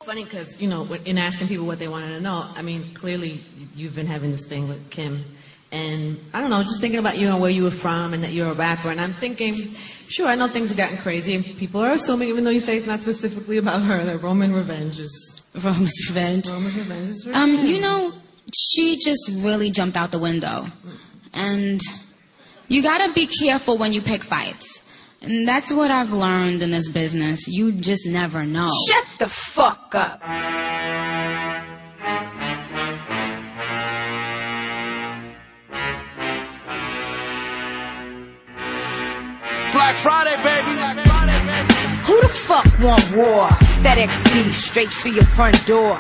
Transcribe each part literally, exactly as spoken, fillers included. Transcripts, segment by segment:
funny because, you know, in asking people what they wanted to know, I mean, clearly you've been having this thing with Kim. And I don't know, just thinking about you and where you were from and that you're a rapper. And I'm thinking, sure, I know things have gotten crazy. And people are assuming, even though you say it's not specifically about her, that Roman Revenge is... Roman's Revenge. Roman's Revenge is um, you know, she just really jumped out the window. And you gotta be careful when you pick fights. And that's what I've learned in this business. You just never know. Shut the fuck up. Black Friday, baby. Black Friday, baby. Who the fuck want war? FedEx beef straight to your front door.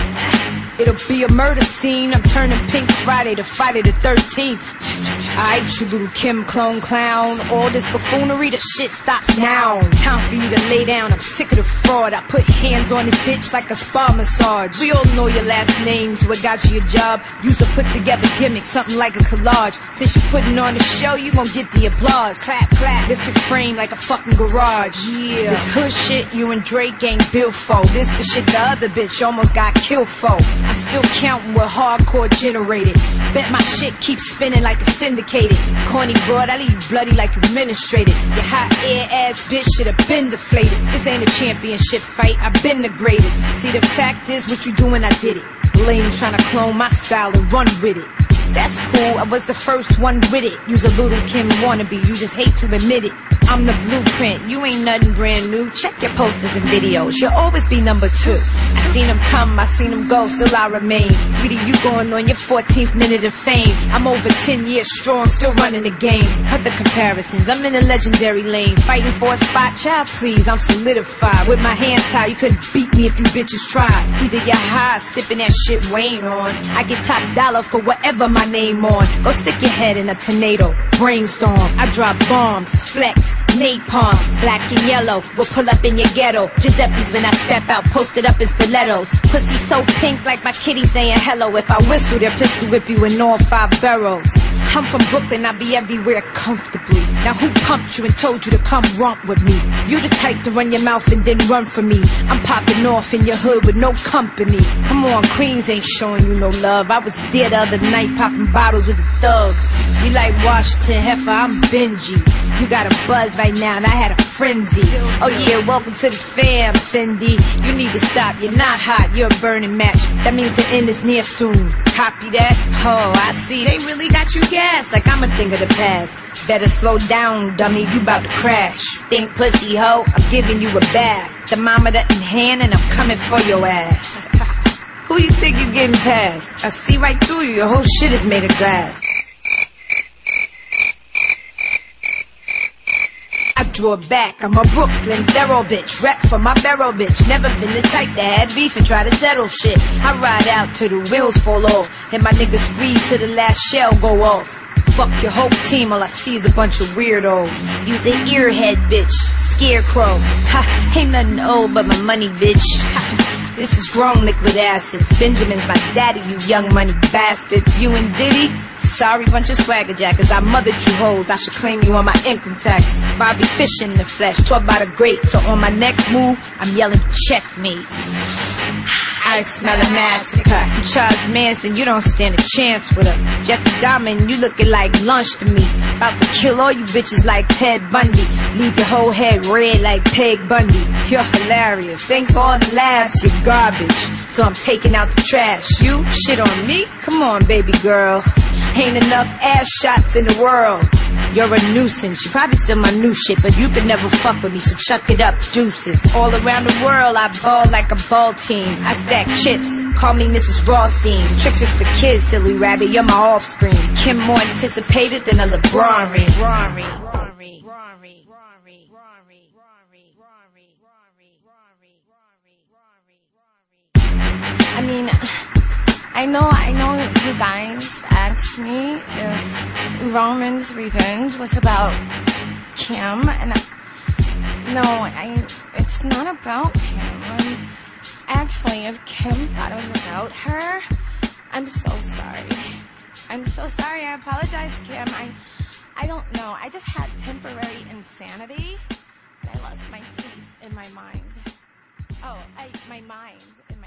It'll be a murder scene. I'm turning Pink Friday to Friday the thirteenth. Alright, you little Kim clone clown. All this buffoonery, the shit stops now. Time for you to lay down. I'm sick of the fraud. I put hands on this bitch like a spa massage. We all know your last names. What got you your job? Use a put together gimmick, something like a collage. Since you're putting on the show, you gon' get the applause. Clap, clap, lift your frame like a fucking garage. Yeah, this hood shit you and Drake ain't built for. This the shit the other bitch almost got killed for. I'm still counting what hardcore generated. Bet my shit keeps spinning like it's syndicated. Corny broad, I leave you bloody like you administrated. Your hot air ass bitch should have been deflated. This ain't a championship fight, I've been the greatest. See, the fact is, what you doing, I did it. Lame trying to clone my style and run with it. That's cool, I was the first one with it. You's a little Kim wannabe, you just hate to admit it. I'm the blueprint, you ain't nothing brand new. Check your posters and videos, you'll always be number two. I seen them come, I seen them go, still I remain. Sweetie, you going on your fourteenth minute of fame. I'm over ten years strong, still running the game. Cut the comparisons, I'm in a legendary lane. Fighting for a spot, child, please, I'm solidified. With my hands tied, you couldn't beat me if you bitches tried. Either you're high, sipping that shit Wayne on. I get top dollar for whatever my name on. Go stick your head in a tornado, brainstorm. I drop bombs, flex, napalm, black and yellow. We'll pull up in your ghetto. Giuseppe's when I step out, posted up in stilettos. Pussy so pink like my kitty saying hello. If I whistle, they'll pistol whip you in all five barrels. I'm from Brooklyn, I be everywhere comfortably. Now who pumped you and told you to come romp with me? You the type to run your mouth and then run from me. I'm popping off in your hood with no company. Come on, Queens ain't showing you no love. I was there the other night popping bottles with the thugs. You like Washington Heifer, I'm Benji. You got a buzz right now and I had a frenzy. Oh yeah, welcome to the fam, Fendi. You need to stop, you're not hot, you're a burning match. That means the end is near soon. Copy that? Oh, I see, they really got you gassed like I'm a thing of the past. Better slow down, dummy, you about to crash. Stink pussy hoe, I'm giving you a bath. Thermometer in hand and I'm coming for your ass. Who you think you getting past? I see right through you, your whole shit is made of glass. I draw back, I'm a Brooklyn thorough bitch. Rep for my barrel bitch. Never been the type to have beef and try to settle shit. I ride out till the wheels fall off and my niggas squeeze till the last shell go off. Fuck your whole team, all I see is a bunch of weirdos. Use the earhead bitch, scarecrow. Ha, ain't nothing old but my money bitch. Ha, this is grown liquid assets. Benjamin's my daddy, you young money bastards. You and Diddy? Sorry, bunch of swagger jackers. I mothered you hoes. I should claim you on my income tax. Bobby Fish in the flesh, taught by the great. So on my next move, I'm yelling checkmate. I smell a massacre. Charles Manson, you don't stand a chance with her. Jeffrey Dahmer, you looking like lunch to me. About to kill all you bitches like Ted Bundy. Leave your whole head red like Peg Bundy. You're hilarious. Thanks for all the laughs, you're garbage. So I'm taking out the trash. You shit on me? Come on, baby girl. Ain't enough ass shots in the world. You're a nuisance. You probably still my new shit, but you could never fuck with me, so chuck it up, deuces. All around the world, I ball like a ball team. I stack chips, call me Missus Rothstein. Tricks is for kids, silly rabbit, you're my offspring. Kim more anticipated than a LeBron ring. Rory, Rory, Rory, Rory, Rory, Rory, Rory, Rory, Rory, Rory. I mean, I know, I know you guys asked me if Roman's Revenge was about Kim, and I, no, I, it's not about Kim. I'm, actually, if Kim thought it was about her, I'm so sorry. I'm so sorry. I apologize, Kim. I, I don't know. I just had temporary insanity, and I lost my teeth in my mind. Oh, I, my mind.